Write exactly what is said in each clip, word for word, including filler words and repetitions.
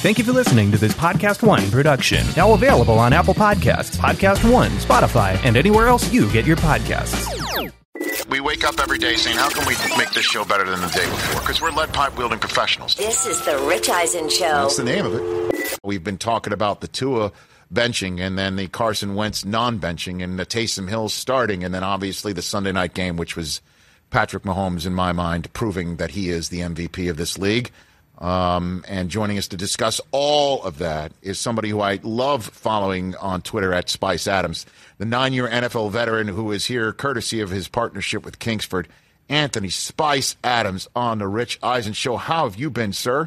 Thank you for listening to this Podcast One production. Now available on Apple Podcasts, Podcast One, Spotify, and anywhere else you get your podcasts. We wake up every day saying, how can we make this show better than the day before? Because we're lead pipe wielding professionals. This is the Rich Eisen Show. That's the name of it. We've been talking about the Tua benching and then the Carson Wentz non-benching and the Taysom Hill starting and then obviously the Sunday night game, which was Patrick Mahomes, in my mind, proving that he is the M V P of this league. Um, and joining us to discuss all of that is somebody who I love following on Twitter at Spice Adams, the nine-year N F L veteran who is here courtesy of his partnership with Kingsford, Anthony Spice Adams on the Rich Eisen Show. How have you been, sir?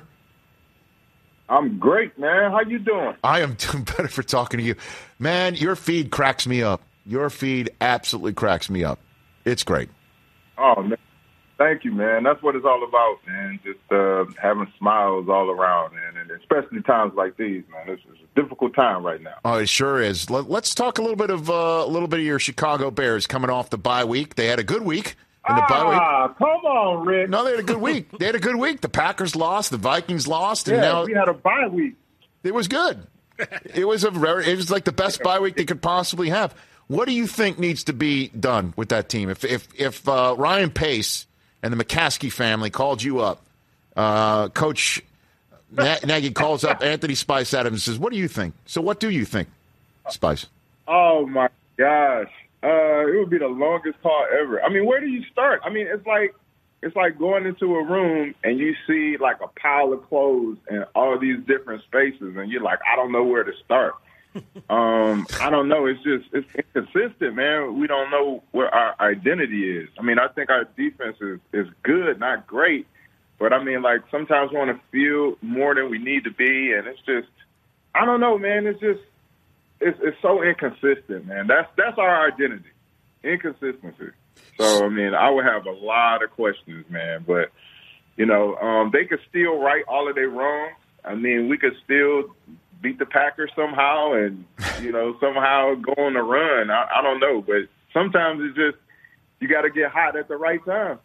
I'm great, man. How you doing? I am doing better for talking to you. Man, your feed cracks me up. Your feed absolutely cracks me up. It's great. Oh, man. Thank you, man. That's what it's all about, man. Just uh, having smiles all around, man, and especially times like these, man. This is a difficult time right now. Oh, it sure is. Let, let's talk a little bit of uh, a little bit of your Chicago Bears coming off the bye week. They had a good week in the ah, bye week. Ah, come on, Rick. No, they had a good week. They had a good week. The Packers lost. The Vikings lost, and yeah, now we had a bye week. It was good. It was a rare, it was like the best bye week they could possibly have. What do you think needs to be done with that team? If if if uh, Ryan Pace and the McCaskey family called you up, uh, Coach Nagy calls up Anthony Spice Adams and says, what do you think? So what do you think, Spice? Oh, my gosh. Uh, it would be the longest call ever. I mean, where do you start? I mean, it's like it's like going into a room and you see like a pile of clothes and all these different spaces, and you're like, I don't know where to start. um, I don't know. It's just it's inconsistent, man. We don't know where our identity is. I mean, I think our defense is, is good, not great. But, I mean, like, sometimes we want to feel more than we need to be. And it's just, I don't know, man. It's just, it's, it's so inconsistent, man. That's that's our identity, inconsistency. So, I mean, I would have a lot of questions, man. But, you know, um, they could still right all of their wrongs. I mean, we could still beat the Packers somehow and, you know, somehow go on the run. I, I don't know. But sometimes it's just you got to get hot at the right time.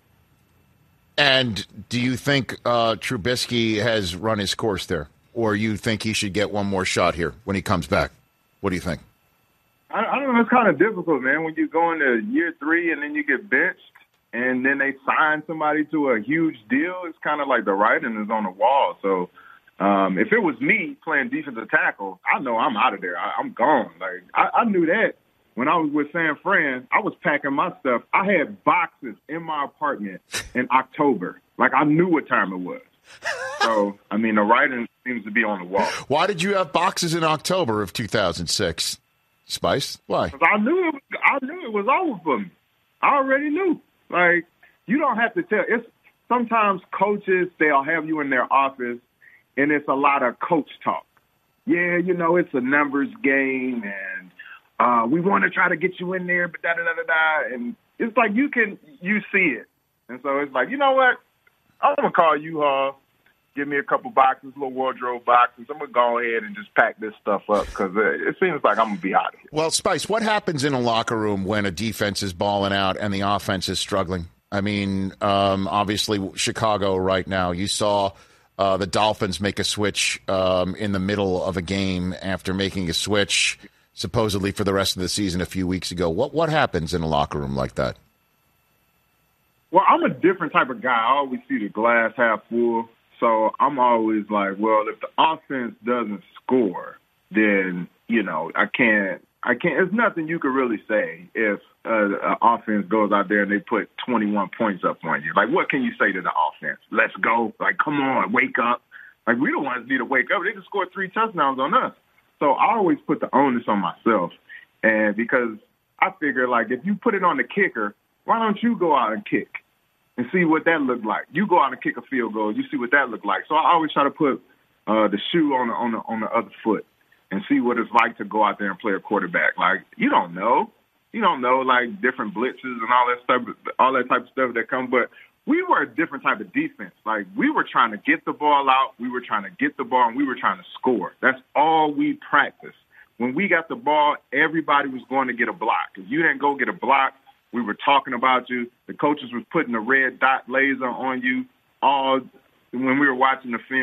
And do you think uh, Trubisky has run his course there? Or you think he should get one more shot here when he comes back? What do you think? I, I don't know. It's kind of difficult, man, when you go into year three and then you get benched and then they sign somebody to a huge deal. It's kind of like the writing is on the wall. So, Um, if it was me playing defensive tackle, I know I'm out of there. I, I'm gone. Like I, I knew that when I was with San Fran. I was packing my stuff. I had boxes in my apartment in October. Like I knew what time it was. So I mean, the writing seems to be on the wall. Why did you have boxes in October of two thousand six, Spice? Why? Because I knew it. I knew it was over for me. I already knew. Like you don't have to tell. It's sometimes coaches they'll have you in their office. And it's a lot of coach talk. Yeah, you know, it's a numbers game, and uh, we want to try to get you in there, but da da da da da. And it's like you can you see it, and so it's like, you know what? I'm gonna call you, uh, give me a couple boxes, little wardrobe boxes. I'm gonna go ahead and just pack this stuff up because uh, it seems like I'm gonna be out of here. Well, Spice, what happens in a locker room when a defense is balling out and the offense is struggling? I mean, um, obviously Chicago right now. You saw. Uh, the Dolphins make a switch um, in the middle of a game after making a switch supposedly for the rest of the season a few weeks ago. What what happens in a locker room like that? Well, I'm a different type of guy. I always see the glass half full. So I'm always like, well, if the offense doesn't score, then, you know, I can't I can't. There's nothing you could really say if uh, an offense goes out there and they put twenty-one points up on you. Like, what can you say to the offense? Let's go. Like, come on, wake up. Like, we don't want to need to wake up. They just scored three touchdowns on us. So I always put the onus on myself. And because I figure, like, if you put it on the kicker, why don't you go out and kick and see what that looked like? You go out and kick a field goal. You see what that looked like. So I always try to put uh, the shoe on the, on the on the other foot. And see what it's like to go out there and play a quarterback. Like, you don't know. You don't know, like, different blitzes and all that stuff, all that type of stuff that come. But we were a different type of defense. Like, we were trying to get the ball out. We were trying to get the ball, and we were trying to score. That's all we practiced. When we got the ball, everybody was going to get a block. If you didn't go get a block, we were talking about you. The coaches was putting a red dot laser on you all when we were watching the film.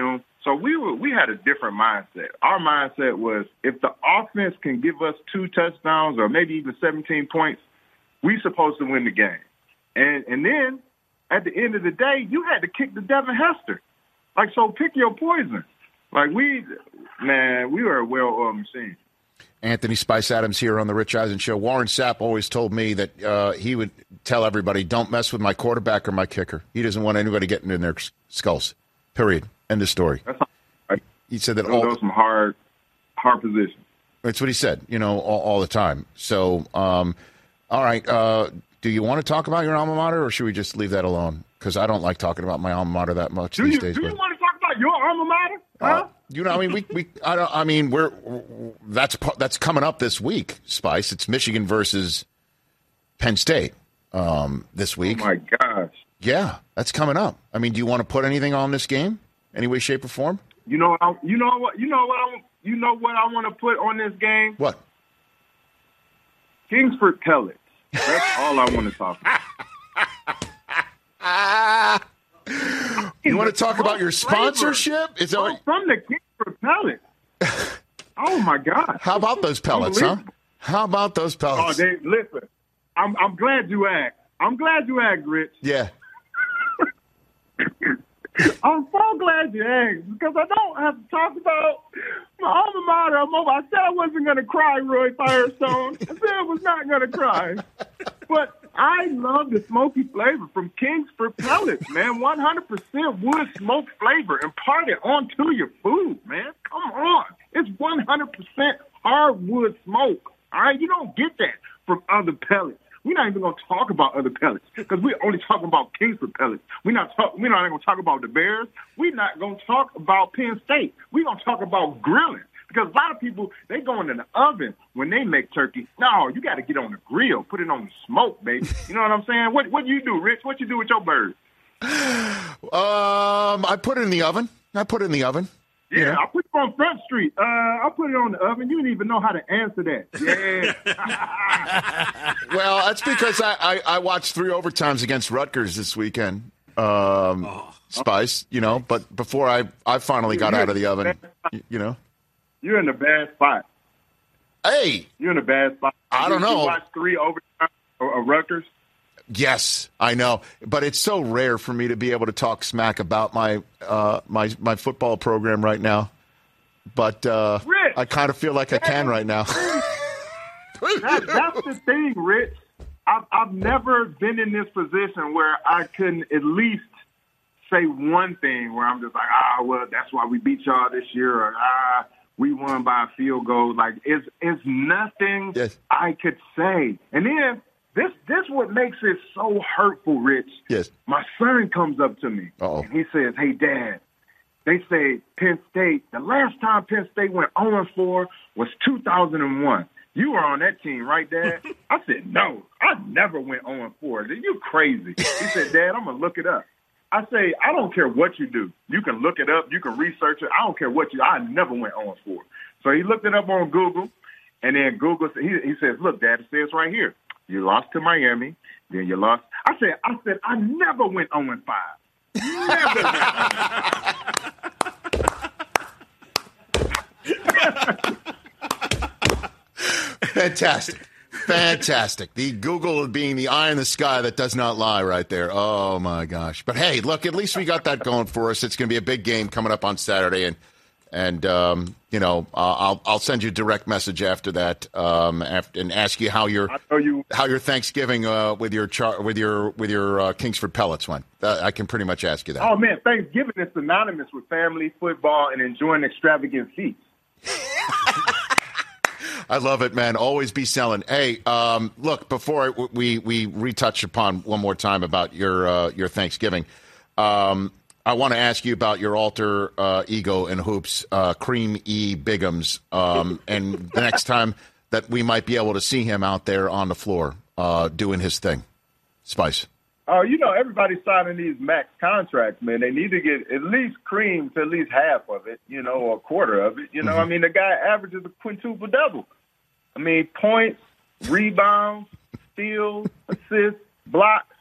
So we were, we had a different mindset. Our mindset was if the offense can give us two touchdowns or maybe even seventeen points, we're supposed to win the game. And and then at the end of the day, you had to kick the Devin Hester. Like, so pick your poison. Like, we, man, we were a well-oiled machine. Anthony Spice Adams here on the Rich Eisen Show. Warren Sapp always told me that uh, he would tell everybody, don't mess with my quarterback or my kicker. He doesn't want anybody getting in their skulls. Period. End of story. That's right. He said that Those all are some hard, hard positions. That's what he said, you know, all, all the time. So, um, all right, uh, do you want to talk about your alma mater, or should we just leave that alone? Because I don't like talking about my alma mater that much do these you, days. Do but, you want to talk about your alma mater? Huh? Uh, you know, I mean, we, we, I don't, I mean, we're that's that's coming up this week, Spice. It's Michigan versus Penn State um, this week. Oh my gosh! Yeah, that's coming up. I mean, do you want to put anything on this game, any way, shape, or form? You know, I, you know what, you know what, I, you know what I want to put on this game. What? Kingsford Pellets. That's all I want to talk about. You want to talk about your sponsorship? Is that what... From the Kingsford Pellets. Oh, my God. How about those pellets, huh? How about those pellets? Oh, they, listen, I'm, I'm glad you asked. I'm glad you asked, Rich. Yeah. I'm so glad you asked, because I don't have to talk about my alma mater. I said I wasn't going to cry, Roy Firestone. I said I was not going to cry. But I love the smoky flavor from Kingsford Pellets, man. one hundred percent wood smoke flavor imparted onto your food, man. Come on. It's one hundred percent hardwood smoke. All right? You don't get that from other pellets. We're not even going to talk about other pellets because we're only talking about Kingsford Pellets. We're not, talk, we're not even going to talk about the Bears. We're not going to talk about Penn State. We're going to talk about grilling because a lot of people, they go in the oven when they make turkey. No, you got to get on the grill, put it on the smoke, baby. You know what I'm saying? What what do you do, Rich? What you do with your bird? Um, I put it in the oven. I put it in the oven. Yeah, yeah. I put it on Front Street. Uh, I put it on the oven. You didn't even know how to answer that. Yeah. Well, that's because I, I, I watched three overtimes against Rutgers this weekend, um, oh. Spice, you know, but before I, I finally got You're out of the oven, you, you know. You're in a bad spot. Hey. You're in a bad spot. I don't you, know. You watched three overtimes of Rutgers? Yes, I know, but it's so rare for me to be able to talk smack about my uh, my my football program right now. But uh, Rich, I kind of feel like I can right now. that, that's the thing, Rich. I've, I've never been in this position where I can at least say one thing where I'm just like, ah, well, that's why we beat y'all this year, or ah, we won by a field goal. Like, it's it's nothing yes. I could say, and then. This this what makes it so hurtful, Rich. Yes. My son comes up to me, Uh-oh. and he says, hey, Dad, they say Penn State, the last time Penn State went oh and four was two thousand one. You were on that team, right, Dad? I said, no, I never went oh and four. You crazy. He said, Dad, I'm going to look it up. I say, I don't care what you do. You can look it up. You can research it. I don't care what you – I never went oh and four. So he looked it up on Google, and then Google – he, he says, look, Dad, it says right here. You lost to Miami, then you lost. I said, I said, I never went oh and five. Never. Fantastic. Fantastic. The Google being the eye in the sky that does not lie right there. Oh, my gosh. But, hey, look, at least we got that going for us. It's going to be a big game coming up on Saturday, and And, um, you know, uh, I'll I'll send you a direct message after that um, after, and ask you how your you. how your Thanksgiving uh, with your char- with your with your uh, Kingsford Pellets went. Uh, I can pretty much ask you that. Oh, man, Thanksgiving is synonymous with family, football, and enjoying extravagant feasts. I love it, man. Always be selling. Hey, um, look, before I, we we retouch upon one more time about your uh, your Thanksgiving. Um, I want to ask you about your alter uh, ego and hoops, uh, Cream E. Biggums, um, and the next time that we might be able to see him out there on the floor uh, doing his thing. Spice. Oh, you know, everybody's signing these max contracts, man. They need to get at least Cream to at least half of it, you know, or a quarter of it. You know, mm-hmm. I mean, the guy averages a quintuple double. I mean, points, rebounds, steals, assists, blocks,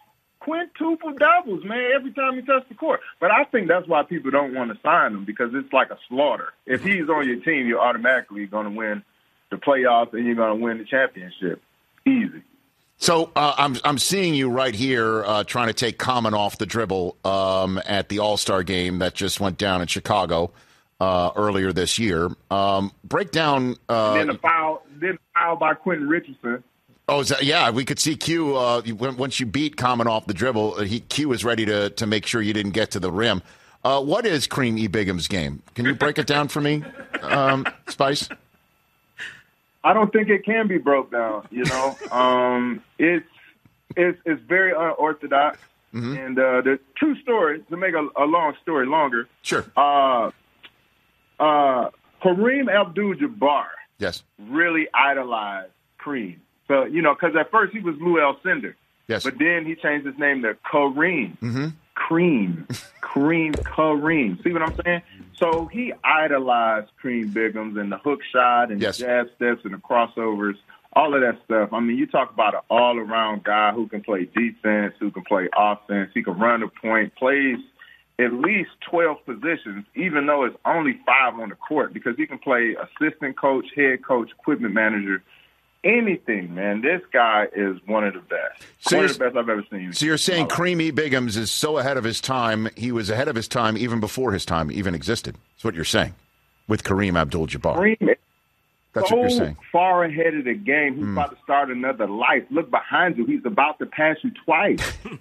quintuple doubles, man, every time he touched the court. But I think that's why people don't want to sign him, because it's like a slaughter. If he's on your team, you're automatically going to win the playoffs and you're going to win the championship. Easy. So uh, I'm I'm seeing you right here uh, trying to take Common off the dribble um, at the All-Star game that just went down in Chicago uh, earlier this year. Um, break down. Uh, and then the foul, then the foul by Quentin Richardson. Oh, is that, yeah, we could see Q, uh, once you beat Common off the dribble, he, Q is ready to, to make sure you didn't get to the rim. Uh, what is Kareem E. Bigham's game? Can you break it down for me, um, Spice? I don't think it can be broke down, you know. um, it's, it's it's very unorthodox. Mm-hmm. And uh, the true story, to make a, a long story longer, sure. Uh, uh, Kareem Abdul-Jabbar yes. really idolized Kareem. So, you know, because at first he was Lou Alcindor. Yes. But then he changed his name to Kareem. Mm-hmm. Kareem. Kareem, Kareem. See what I'm saying? So he idolized Kareem Bigham's and the hook shot and yes. the jab steps and the crossovers, all of that stuff. I mean, you talk about an all-around guy who can play defense, who can play offense, he can run the point, plays at least twelve positions, even though it's only five on the court, because he can play assistant coach, head coach, equipment manager, anything, man. This guy is one of the best. So one of the best I've ever seen. So you're saying Kareem E. Bigham's is so ahead of his time, he was ahead of his time even before his time even existed. That's what you're saying with Kareem Abdul-Jabbar. Kareem That's so what you're saying. Far ahead of the game. He's mm. about to start another life. Look behind you. He's about to pass you twice.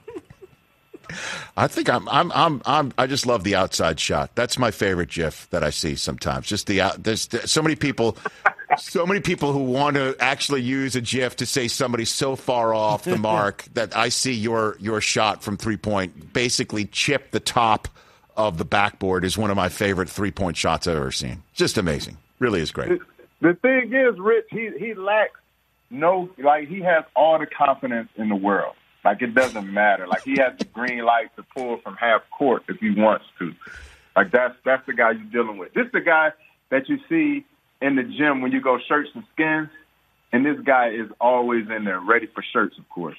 I think I'm, I'm, I'm, I'm, I just love the outside shot. That's my favorite GIF that I see sometimes. Just the out. There's, there's so many people, so many people who want to actually use a GIF to say somebody's so far off the mark that I see your your shot from three point basically chip the top of the backboard is one of my favorite three point shots I've ever seen. Just amazing. Really is great. The, the thing is, Rich, he he lacks no like he has all the confidence in the world. Like, it doesn't matter. Like, he has the green light to pull from half court if he wants to. Like, that's that's the guy you're dealing with. This is the guy that you see in the gym when you go shirts and skins, and this guy is always in there ready for shirts, of course.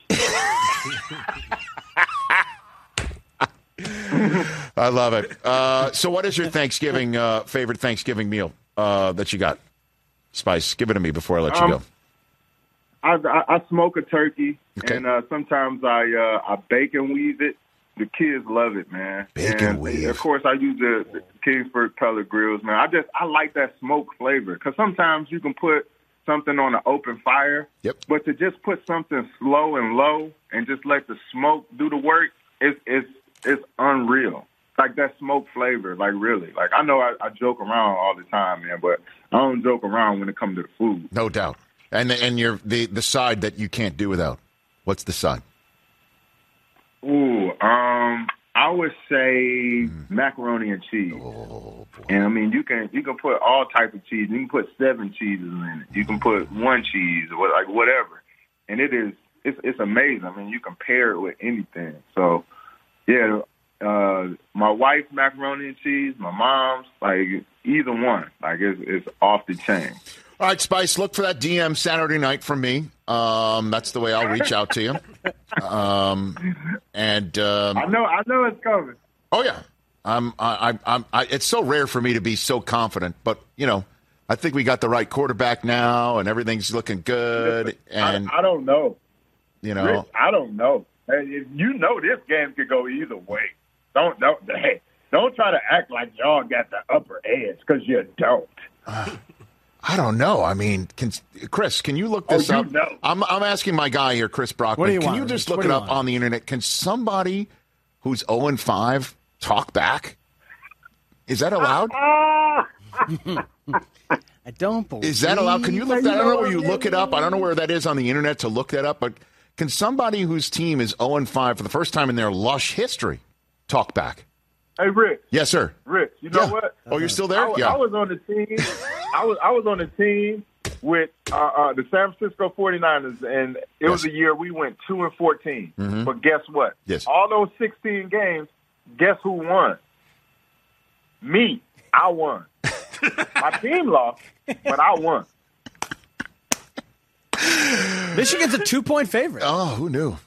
I love it. Uh, so what is your Thanksgiving, uh, favorite Thanksgiving meal uh, that you got? Spice, give it to me before I let um, you go. I, I, I smoke a turkey, okay. and uh, sometimes I uh, I bacon weave it. The kids love it, man. Bacon and weave. Of course, I use the, the Kingsford pellet grills, man. I just I like that smoke flavor because sometimes you can put something on an open fire, yep. but to just put something slow and low and just let the smoke do the work, it's it's it's unreal. Like that smoke flavor, like really. Like I know I, I joke around all the time, man, but I don't joke around when it comes to the food. No doubt. And the, and your the the side that you can't do without. What's the side? Ooh, um, I would say mm. macaroni and cheese. Oh, and I mean, you can you can put all types of cheese. You can put seven cheeses in it. You can put one cheese or like whatever, and it is it's it's amazing. I mean, you can pair it with anything. So, yeah, uh, my wife's macaroni and cheese, my mom's, like either one, like it's it's off the chain. All right, Spice, look for that D M Saturday night from me. Um, that's the way I'll reach out to you. Um, and um, I know, I know it's coming. Oh yeah, I'm. I, I'm. I, it's so rare for me to be so confident, but you know, I think we got the right quarterback now, and everything's looking good. And I, I don't know. You know, Rich, I don't know. Hey, you know, this game could go either way. Don't don't. Hey, don't try to act like y'all got the upper edge because you don't. Uh, I don't know. I mean, can, Chris, can you look this oh, you up? Know. I'm I'm asking my guy here, Chris Brockman. You can want, you just Rich? look What it do up want? on the internet? Can somebody who's oh and five talk back? Is that allowed? I don't believe. Is that allowed? Can you look that? I don't know where you look it up. I don't know where that is on the internet to look that up. But can somebody whose team is oh and five for the first time in their lush history talk back? Hey, Rich. Yes, sir. Rich, you know yeah. what? Oh, you're still there? I, yeah. I was on the team. I was I was on the team with uh, uh, the San Francisco forty-niners, and it yes. was a year we went two and fourteen. Mm-hmm. But guess what? Yes. All those sixteen games, guess who won? Me. I won. My team lost, but I won. Michigan's a two-point favorite. Oh, who knew?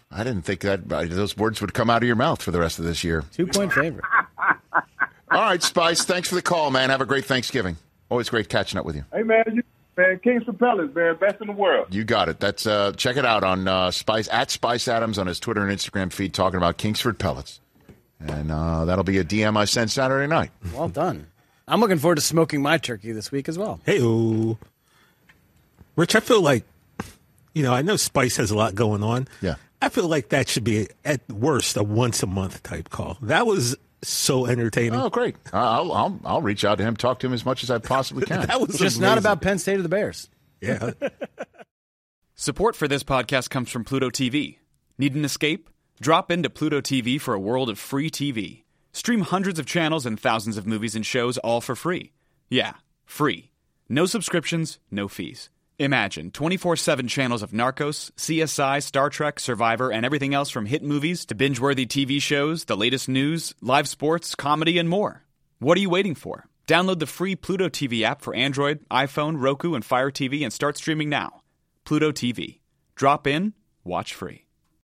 I didn't think that those words would come out of your mouth for the rest of this year. Two-point favorite. All right, Spice, thanks for the call, man. Have a great Thanksgiving. Always great catching up with you. Hey, man, you, man, Kingsford Pellets, man, best in the world. You got it. That's uh, check it out on uh, Spice at Spice Adams on his Twitter and Instagram feed, talking about Kingsford Pellets, and uh, that'll be a D M I send Saturday night. Well done. I'm looking forward to smoking my turkey this week as well. Hey-o. Rich, I feel like, you know, I know Spice has a lot going on. Yeah. I feel like that should be, at worst, a once-a-month type call. That was so entertaining. Oh, great. I'll, I'll, I'll reach out to him, talk to him as much as I possibly can. That was Just amazing. not about Penn State or the Bears. Yeah. Support for this podcast comes from Pluto T V. Need an escape? Drop into Pluto T V for a world of free T V. Stream hundreds of channels and thousands of movies and shows all for free. Yeah, free. No subscriptions, no fees. Imagine twenty-four seven channels of Narcos, C S I, Star Trek, Survivor, and everything else from hit movies to binge-worthy T V shows, the latest news, live sports, comedy, and more. What are you waiting for? Download the free Pluto T V app for Android, iPhone, Roku, and Fire T V and start streaming now. Pluto T V. Drop in, watch free.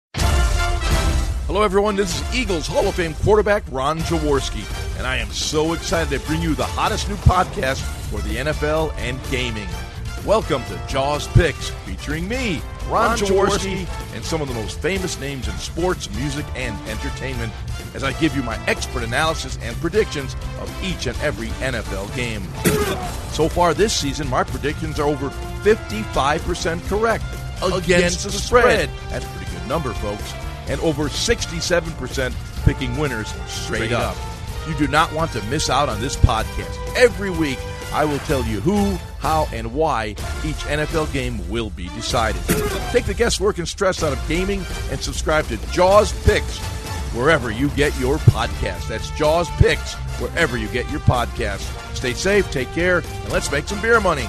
Hello, everyone. This is Eagles Hall of Fame quarterback Ron Jaworski, and I am so excited to bring you the hottest new podcast for the N F L and gaming. Welcome to Jaws Picks, featuring me, Ron, Ron Jaworski, and some of the most famous names in sports, music, and entertainment, as I give you my expert analysis and predictions of each and every N F L game. So far this season, my predictions are over fifty-five percent correct against, against the spread. That's a pretty good number, folks. And over sixty-seven percent picking winners straight, straight up. up. You do not want to miss out on this podcast. Every week, I will tell you who, how, and why each N F L game will be decided. Take the guesswork and stress out of gaming and subscribe to Jaws Picks wherever you get your podcast. That's Jaws Picks wherever you get your podcast. Stay safe, take care, and let's make some beer money.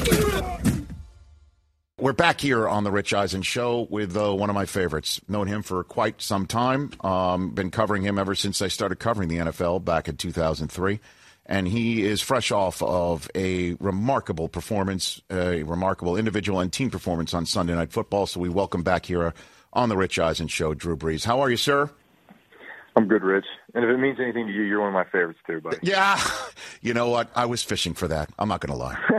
We're back here on the Rich Eisen Show with uh, one of my favorites. Known him for quite some time. Um, been covering him ever since I started covering the N F L back in two thousand three. And he is fresh off of a remarkable performance, a remarkable individual and team performance on Sunday Night Football. So we welcome back here on the Rich Eisen Show, Drew Brees. How are you, sir? I'm good, Rich. And if it means anything to you, you're one of my favorites too, buddy. Yeah. You know what? I was fishing for that. I'm not going to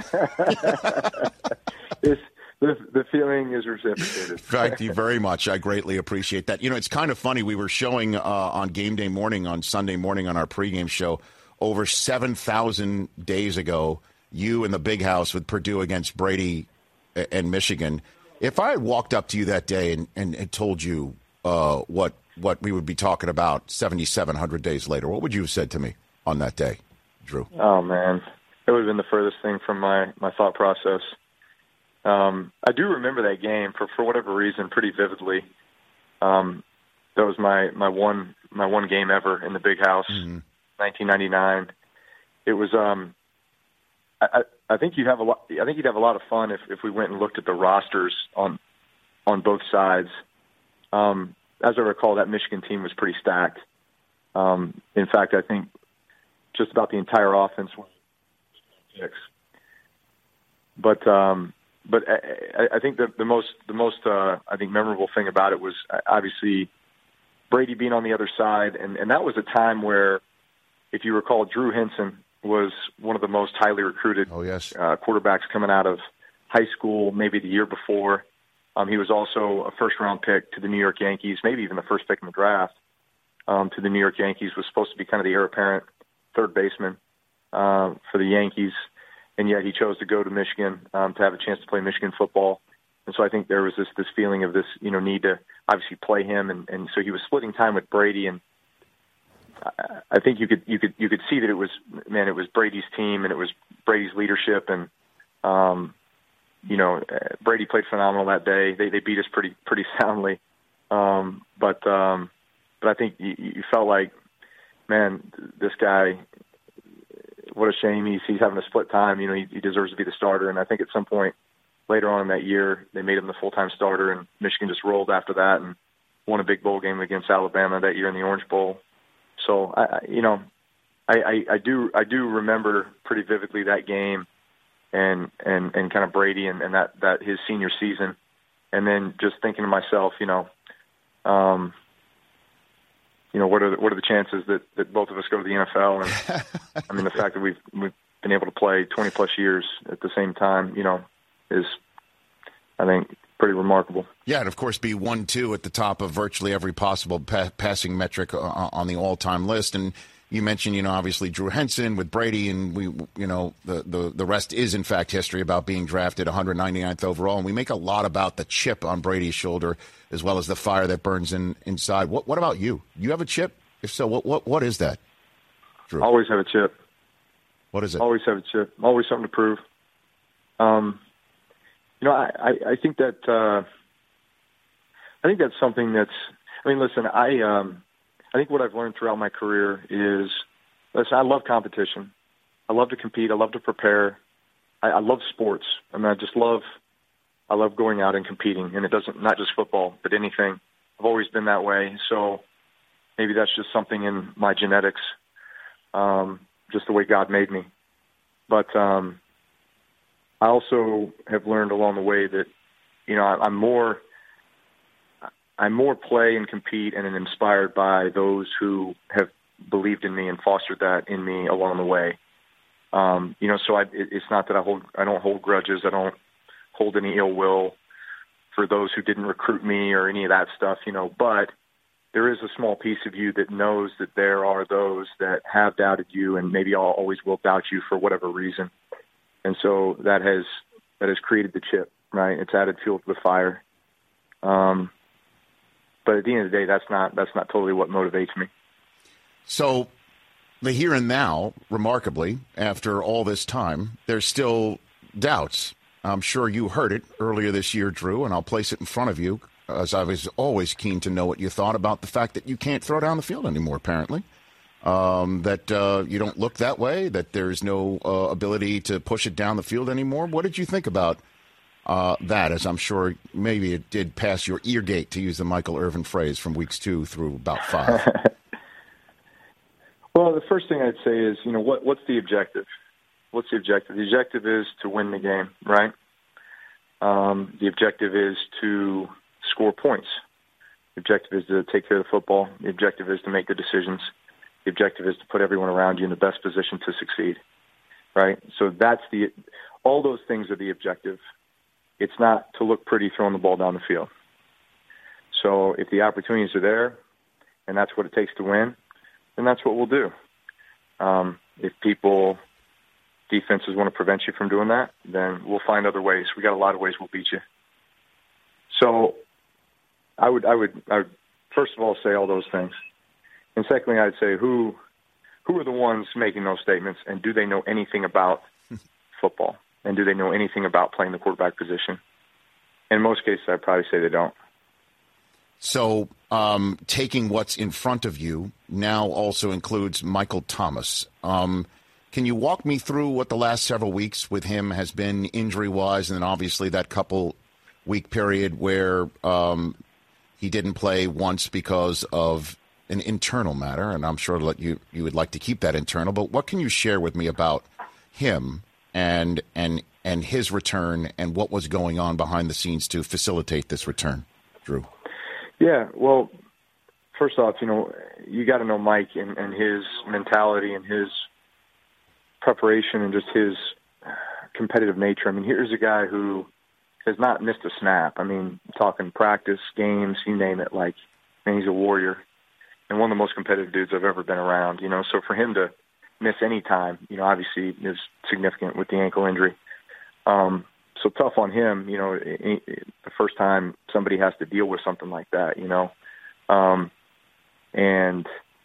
lie. It's, the, the feeling is reciprocated. Thank you very much. I greatly appreciate that. You know, it's kind of funny. We were showing uh, on game day morning, on Sunday morning on our pregame show, over seven thousand days ago, you in the big house with Purdue against Brady and Michigan. If I had walked up to you that day and, and, and told you uh, what what we would be talking about seventy-seven hundred days later, what would you have said to me on that day, Drew? Oh, man. It would have been the furthest thing from my, my thought process. Um, I do remember that game for, for whatever reason pretty vividly. Um, that was my, my one my one game ever in the big house. Mm-hmm. nineteen ninety-nine. It was. Um, I, I think you'd have a lot. I think you'd have a lot of fun if, if we went and looked at the rosters on on both sides. Um, as I recall, that Michigan team was pretty stacked. Um, in fact, I think just about the entire offense was picks. But um, but I, I think the, the most the most uh, I think memorable thing about it was obviously Brady being on the other side, and, and that was a time where, if you recall, Drew Henson was one of the most highly recruited oh, yes. uh, quarterbacks coming out of high school, maybe the year before. Um, he was also a first-round pick to the New York Yankees, maybe even the first pick in the draft um, to the New York Yankees, was supposed to be kind of the heir apparent third baseman uh, for the Yankees, and yet he chose to go to Michigan um, to have a chance to play Michigan football. And so I think there was this this feeling of this, you know, need to obviously play him, and, and so he was splitting time with Brady, and I think you could you could you could see that it was man it was Brady's team and it was Brady's leadership, and um, you know Brady played phenomenal that day. They they beat us pretty pretty soundly, um, but um, but I think you, you felt like, man, this guy, what a shame he's he's having a split time. You know he, he deserves to be the starter, and I think at some point later on in that year they made him the full time starter, and Michigan just rolled after that and won a big bowl game against Alabama that year in the Orange Bowl. So I, you know, I, I, I do I do remember pretty vividly that game, and and, and kind of Brady and, and that, that his senior season, and then just thinking to myself, you know, um, you know, what are the, what are the chances that, that both of us go to the N F L? And I mean, the fact that we've we've been able to play twenty plus years at the same time, you know, is, I think, pretty remarkable. Yeah, and of course, be one two at the top of virtually every possible pa- passing metric uh, on the all-time list. And you mentioned, you know, obviously Drew Henson with Brady, and we, you know, the, the, the rest is in fact history about being drafted one hundred ninety-ninth overall. And we make a lot about the chip on Brady's shoulder as well as the fire that burns in inside. What what about you? You have a chip? If so, what what what is that, Drew? Always have a chip. What is it? Always have a chip. Always something to prove. Um, you know, I, I, I think that uh, I think that's something that's. I mean, listen, I. Um, I think what I've learned throughout my career is, listen, I love competition. I love to compete. I love to prepare. I, I love sports. I mean, I just love, I love going out and competing. And it doesn't, not just football, but anything. I've always been that way. So maybe that's just something in my genetics, um, just the way God made me. But um, I also have learned along the way that, you know, I, I'm more, I more play and compete and am inspired by those who have believed in me and fostered that in me along the way. Um, you know, so I, it, it's not that I hold, I don't hold grudges. I don't hold any ill will for those who didn't recruit me or any of that stuff, you know, but there is a small piece of you that knows that there are those that have doubted you and maybe I'll always will doubt you for whatever reason. And so that has, that has created the chip, right? It's added fuel to the fire. Um, But at the end of the day, that's not that's not totally what motivates me. So the here and now, remarkably, after all this time, there's still doubts. I'm sure you heard it earlier this year, Drew, and I'll place it in front of you, as I was always keen to know what you thought about the fact that you can't throw down the field anymore, apparently. Um, that uh, you don't look that way, that there's no uh, ability to push it down the field anymore. What did you think about Uh, that, as I'm sure maybe it did pass your ear gate, to use the Michael Irvin phrase, from weeks two through about five? Well, the first thing I'd say is, you know, what what's the objective? What's the objective? The objective is to win the game, right? Um, the objective is to score points. The objective is to take care of the football. The objective is to make the decisions. The objective is to put everyone around you in the best position to succeed, right? So that's the, all those things are the objective. It's not to look pretty throwing the ball down the field. So if the opportunities are there and that's what it takes to win, then that's what we'll do. Um, if people, defenses want to prevent you from doing that, then we'll find other ways. We got a lot of ways we'll beat you. So I would, I would, I would first of all say all those things. And secondly, I'd say who, who are the ones making those statements, and do they know anything about football? And do they know anything about playing the quarterback position? In most cases, I'd probably say they don't. So um, taking what's in front of you now also includes Michael Thomas. Um, can you walk me through what the last several weeks with him has been injury-wise, and then obviously that couple-week period where um, he didn't play once because of an internal matter, and I'm sure you, you would like to keep that internal, but what can you share with me about him and and and his return and what was going on behind the scenes to facilitate this return, Drew? Yeah, well, first off, you know, you got to know Mike and, and his mentality and his preparation and just his competitive nature. I mean, here's a guy who has not missed a snap. I mean, talking practice, games, you name it, like, man, he's a warrior and one of the most competitive dudes I've ever been around, you know, so for him to miss any time, you know, obviously is significant with the ankle injury. Um, so tough on him, you know, it, it, the first time somebody has to deal with something like that, you know. Um, and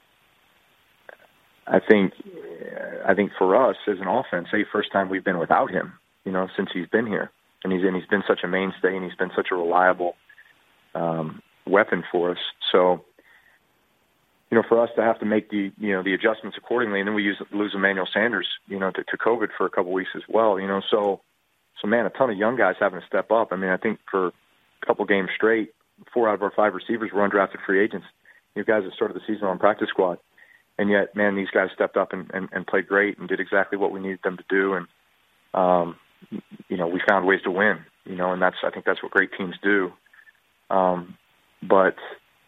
I think, I think for us as an offense, the first time we've been without him, you know, since he's been here, and he's and he's been such a mainstay, and he's been such a reliable um, weapon for us. So, you know, for us to have to make the, you know, the adjustments accordingly, and then we use, lose Emmanuel Sanders, you know, to, to COVID for a couple of weeks as well, you know, so, so man, a ton of young guys having to step up. I mean, I think for a couple games straight, four out of our five receivers were undrafted free agents. You guys that started the season on practice squad. And yet, man, these guys stepped up and, and, and played great and did exactly what we needed them to do. And, um, you know, we found ways to win, you know, and that's, I think that's what great teams do. Um, but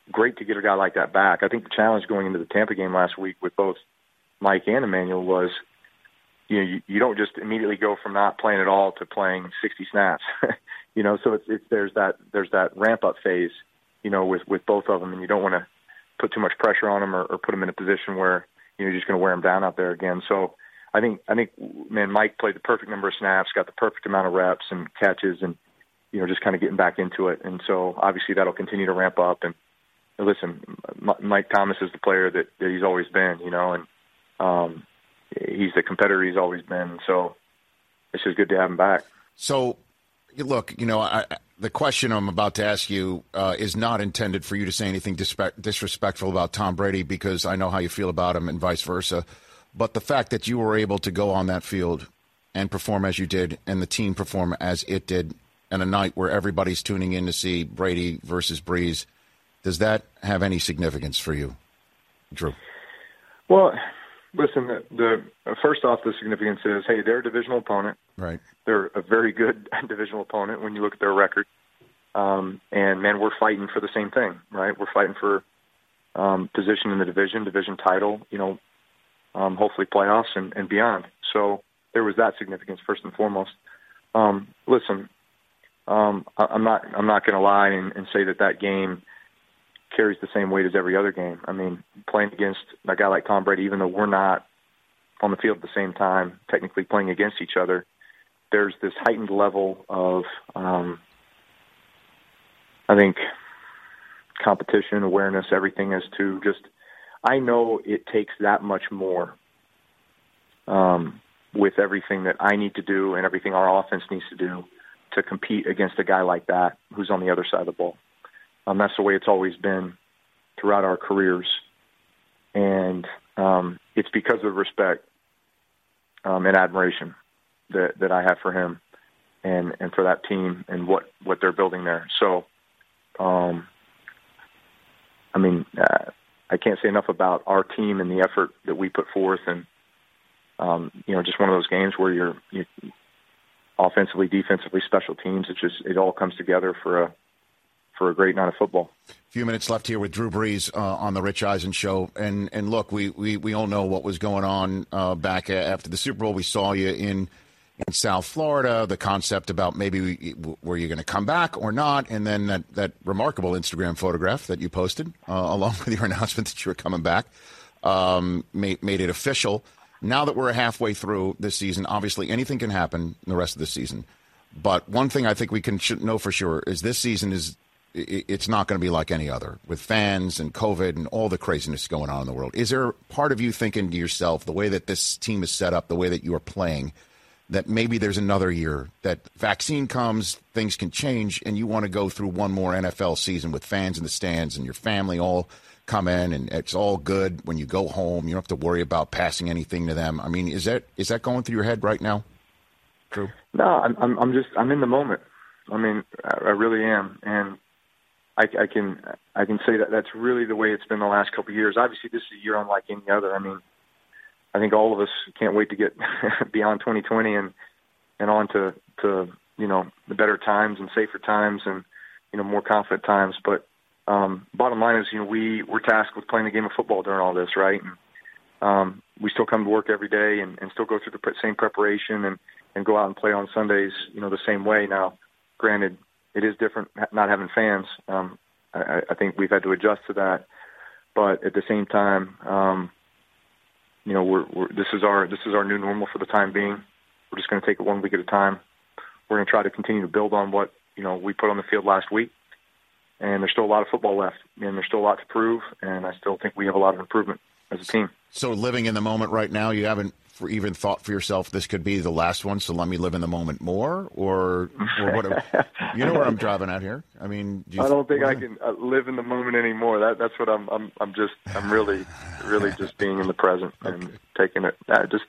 great to get a guy like that back. I think the challenge going into the Tampa game last week with both Mike and Emmanuel was, you know, you, you don't just immediately go from not playing at all to playing sixty snaps, you know. So it's, it's there's that there's that ramp up phase, you know, with with both of them, and you don't want to put too much pressure on them or, or put them in a position where you know, you're just going to wear them down out there again. So I think I think man, Mike played the perfect number of snaps, got the perfect amount of reps and catches, and you know, just kind of getting back into it. And so obviously that'll continue to ramp up. And listen, Mike Thomas is the player that, that he's always been, you know, and um, he's the competitor he's always been. So it's just good to have him back. So, look, you know, I, the question I'm about to ask you uh, is not intended for you to say anything dispe- disrespectful about Tom Brady, because I know how you feel about him and vice versa. But the fact that you were able to go on that field and perform as you did and the team perform as it did in a night where everybody's tuning in to see Brady versus Brees, does that have any significance for you, Drew? Well, listen, the, the first off, the significance is, hey, they're a divisional opponent. Right. They're a very good divisional opponent when you look at their record. Um, and, man, we're fighting for the same thing, right? We're fighting for um, position in the division, division title, you know, um, hopefully playoffs and, and beyond. So there was that significance first and foremost. Um, listen, um, I, I'm not I'm not going to lie and, and say that that game carries the same weight as every other game. I mean, playing against a guy like Tom Brady, even though we're not on the field at the same time, technically playing against each other, there's this heightened level of, um, I think, competition, awareness, everything as to just, I know it takes that much more um, with everything that I need to do and everything our offense needs to do to compete against a guy like that who's on the other side of the ball. Um, that's the way it's always been throughout our careers. And um, it's because of respect um, and admiration that, that I have for him and, and for that team and what, what they're building there. So, um, I mean, uh, I can't say enough about our team and the effort that we put forth. And, um, you know, just one of those games where you're, you offensively, defensively, special teams, it just, it all comes together for a, for a great night of football. A few minutes left here with Drew Brees uh, on the Rich Eisen Show. And and look, we, we, we all know what was going on uh, back after the Super Bowl. We saw you in in South Florida, the concept about maybe we, were you going to come back or not, and then that, that remarkable Instagram photograph that you posted uh, along with your announcement that you were coming back um, made, made it official. Now that we're halfway through this season, obviously anything can happen in the rest of the season. But one thing I think we can know for sure is this season is it's not going to be like any other with fans and COVID and all the craziness going on in the world. Is there part of you thinking to yourself, the way that this team is set up, the way that you are playing, that maybe there's another year that vaccine comes, things can change, and you want to go through one more N F L season with fans in the stands and your family all come in and it's all good when you go home? You don't have to worry about passing anything to them. I mean, is that is that going through your head right now, Drew? No, I'm I'm, I'm just I'm in the moment. I mean, I, I really am, and I, I can I can say that that's really the way it's been the last couple of years. Obviously, this is a year unlike any other. I mean, I think all of us can't wait to get beyond twenty twenty and and on to, to you know the better times and safer times and you know more confident times. But um, bottom line is, you know, we we're tasked with playing the game of football during all this, right? And um, we still come to work every day and, and still go through the same preparation and, and go out and play on Sundays, you know, the same way. Now, granted, it is different not having fans. Um, I, I think we've had to adjust to that, but at the same time, um, you know, we're, we're this is our this is our new normal for the time being. We're just going to take it one week at a time. We're going to try to continue to build on what you know we put on the field last week, and there's still a lot of football left, and there's still a lot to prove, and I still think we have a lot of improvement as a team. So, living in the moment right now, you haven't for even thought for yourself this could be the last one, so let me live in the moment more, or, or whatever. You know where I'm driving at here. I mean, do you I don't think th- I can uh, live in the moment anymore. That that's what I'm. I'm. I'm just. I'm really, really just being in the present and okay. taking it. Uh, just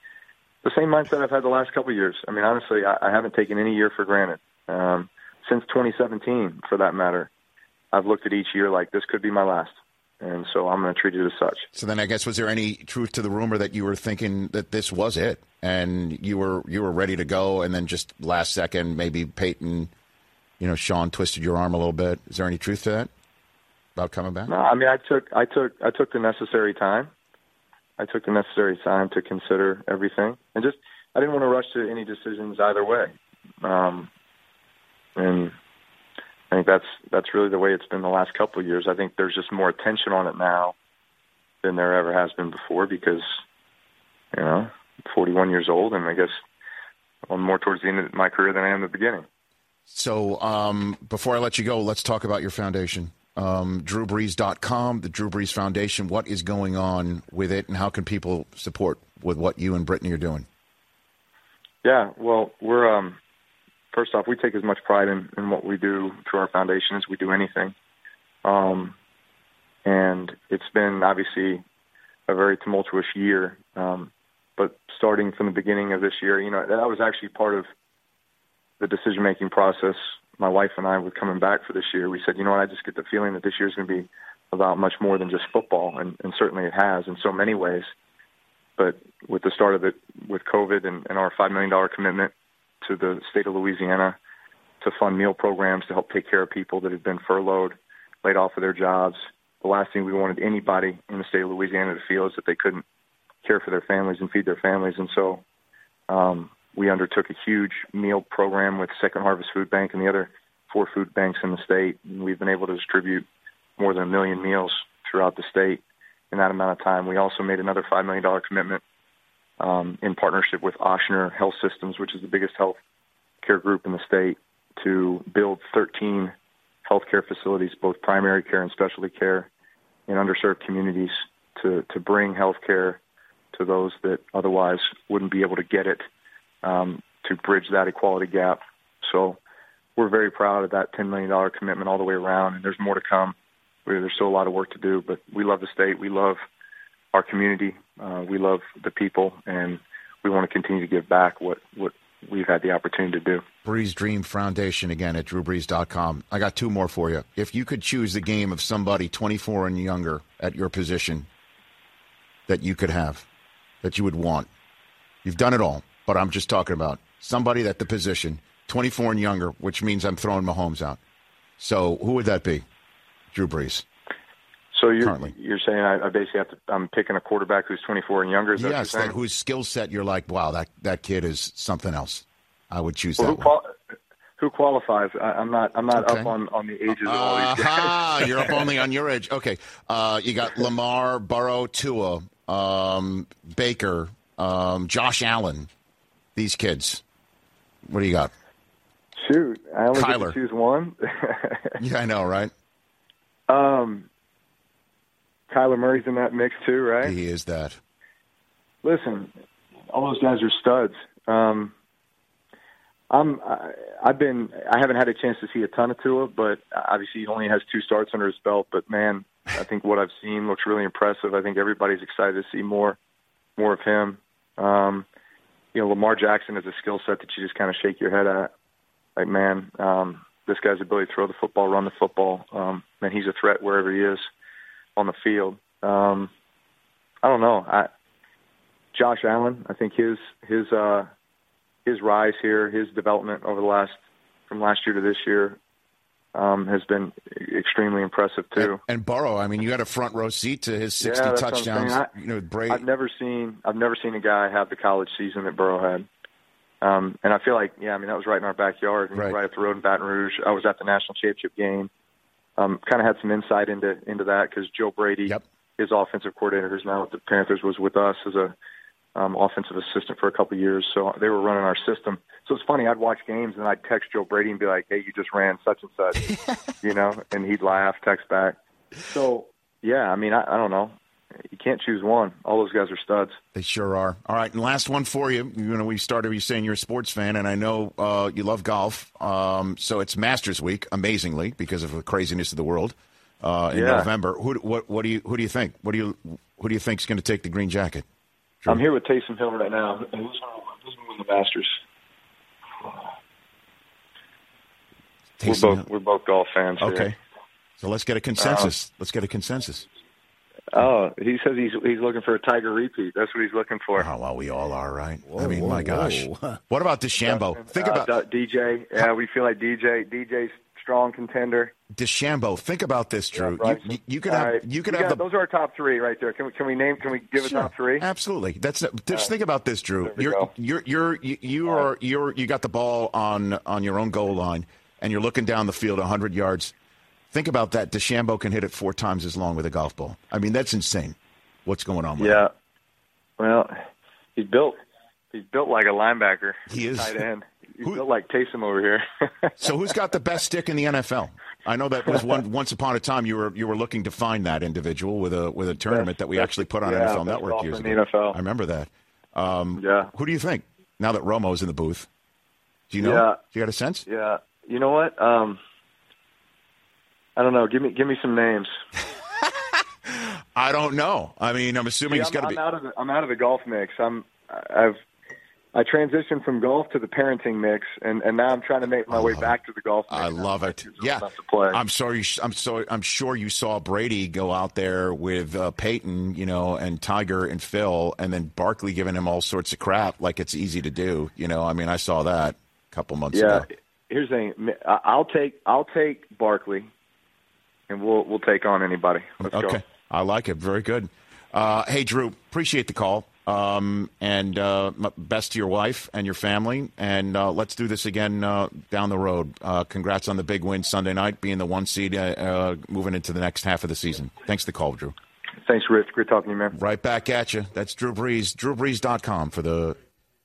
the same mindset I've had the last couple of years. I mean, honestly, I, I haven't taken any year for granted um, since twenty seventeen, for that matter. I've looked at each year like this could be my last. And so I'm going to treat it as such. So then I guess, was there any truth to the rumor that you were thinking that this was it and you were you were ready to go, and then just last second maybe Peyton, you know, Sean twisted your arm a little bit? Is there any truth to that? about coming back? No, I mean, I took, I took, I took the necessary time. I took the necessary time to consider everything, and just I didn't want to rush to any decisions either way. Um, and I think that's that's really the way it's been the last couple of years. I think there's just more attention on it now than there ever has been before because, you know, I'm forty-one years old, and I guess I'm more towards the end of my career than I am the beginning. So um, before I let you go, let's talk about your foundation. Um, Drew Brees dot com, the Drew Brees Foundation. What is going on with it, and how can people support with what you and Brittany are doing? Yeah, well, we're um, first off, we take as much pride in, in what we do through our foundation as we do anything. Um, and it's been obviously a very tumultuous year. Um, but starting from the beginning of this year, you know, that was actually part of the decision-making process. My wife and I were coming back for this year. We said, you know what, I just get the feeling that this year is going to be about much more than just football, and, and certainly it has in so many ways. But with the start of it, with COVID and, and our five million dollars commitment to the state of Louisiana to fund meal programs to help take care of people that had been furloughed, laid off of their jobs, the last thing we wanted anybody in the state of Louisiana to feel is that they couldn't care for their families and feed their families. And so um, we undertook a huge meal program with Second Harvest Food Bank and the other four food banks in the state. And we've been able to distribute more than a million meals throughout the state in that amount of time. We also made another five million dollars commitment um, in partnership with Ochsner Health Systems, which is the biggest health care group in the state, to build thirteen healthcare facilities, both primary care and specialty care, in underserved communities to, to bring healthcare to those that otherwise wouldn't be able to get it, um, to bridge that equality gap. So we're very proud of that ten million dollars commitment all the way around, and there's more to come. There's still a lot of work to do, but we love the state. We love our community. Uh, we love the people, and we want to continue to give back what, what we've had the opportunity to do. Brees Dream Foundation, again, at Drew Brees dot com. I got two more for you. If you could choose the game of somebody twenty-four and younger at your position that you could have, that you would want. You've done it all, but I'm just talking about somebody at the position, twenty-four and younger, which means I'm throwing Mahomes out. So who would that be? Drew Brees. So you're Currently. you're saying I, I basically have to, I'm picking a quarterback who's twenty-four and younger? Is that Yes, what you're that saying? whose skill set you're like, wow, that, that kid is something else. I would choose Well, that who, one. qual- who qualifies? I, I'm not. I'm not Okay. up on, on the ages of all these guys. Ah, you're up only on your age. Okay, uh, you got Lamar, Burrow, Tua, um, Baker, um, Josh Allen. These kids. What do you got? Shoot, I only Kyler. get to choose one. Yeah, I know, right? um, Kyler Murray's in that mix too, right? He is that. Listen, all those guys are studs. Um, I'm. I, I've been. I haven't had a chance to see a ton of Tua, but obviously he only has two starts under his belt. But man, I think what I've seen looks really impressive. I think everybody's excited to see more, more of him. Um, you know, Lamar Jackson is a skill set that you just kind of shake your head at. Like, man, um, this guy's ability to throw the football, run the football. Um, man, he's a threat wherever he is on the field. Um, I don't know. I, Josh Allen, I think his his uh, his rise here, his development over the last from last year to this year, um, has been extremely impressive too. And, and Burrow, I mean, you had a front row seat to his sixty yeah, that's what I'm touchdowns. saying. I, you know, Brady. I've never seen I've never seen a guy have the college season that Burrow had. Um, and I feel like, yeah, I mean, that was right in our backyard, Right. right up the road in Baton Rouge. I was at the national championship game. Um, kind of had some insight into into that because Joe Brady, Yep. his offensive coordinator, who's now with the Panthers, was with us as a um, offensive assistant for a couple of years. So they were running our system. So it's funny. I'd watch games and I'd text Joe Brady and be like, "Hey, you just ran such and such," you know, and he'd laugh, text back. So yeah, I mean, I, I don't know. You can't choose one. All those guys are studs. They sure are. All right, and last one for you. You know, we started you saying you're a sports fan, and I know uh, you love golf. Um, so it's Masters Week, amazingly, because of the craziness of the world uh, in Yeah. November. Who, what, what do you who do you think? What do you who do you think is going to take the green jacket? Sure. I'm here with Taysom Hill right now. Who's going to win the Masters? Taysom we're both Hill. we're both golf fans. here. Okay, so let's get a consensus. let's get a consensus. Oh, he says he's he's looking for a Tiger repeat. That's what he's looking for. Oh, well, we all are, right? Whoa, I mean, whoa, my gosh. whoa. What about DeChambeau? Think Uh, about D J. Yeah, we feel like D J. D J's strong contender. DeChambeau. Think about this, Drew. Yeah, you, you, you could All have right. you could We have got- the those are our top three right there. Can we can we name? Can we give Sure. a top three? Absolutely. That's just right. think about this, Drew. There we You're, go. you're you're you you are you're you got the ball on on your own goal line, and you're looking down the field one hundred yards. Think about that. DeChambeau can hit it four times as long with a golf ball. I mean, that's insane. What's going on with Yeah. him? Well, he's built. He's built like a linebacker. He is. Tight end. He's Who- built like Taysom over here. So who's got the best stick in the N F L? I know that was one once upon a time you were you were looking to find that individual with a with a tournament Best- that we best- actually put on yeah, N F L best Network golfer years in ago. the N F L. I remember that. Um, Yeah. Who do you think now that Romo's in the booth? Do you know? Yeah. You got a sense? Yeah. You know what? Um, I don't know. Give me give me some names. I don't know. I mean, I'm assuming See, he's I'm, got to I'm be. out of the, I'm out of the golf mix. I'm I've I transitioned from golf to the parenting mix, and, and now I'm trying to make my way back to the golf mix. I love it. Yeah, To play. I'm sorry. I'm sorry. I'm sure you saw Brady go out there with uh, Peyton, you know, and Tiger and Phil, and then Barkley giving him all sorts of crap, like it's easy to do. You know, I mean, I saw that a couple months Yeah. ago. Here's the thing. I- I'll take I'll take Barkley, and we'll we'll take on anybody. Let's Okay, go. I like it. Very good. Uh, hey, Drew, appreciate the call. Um, and uh, m- best to your wife and your family. And uh, let's do this again uh, down the road. Uh, congrats on the big win Sunday night, being the one seed, uh, uh, moving into the next half of the season. Thanks for the call, Drew. Thanks, Rich. Great talking to you, man. Right back at you. That's Drew Brees, drew brees dot com for the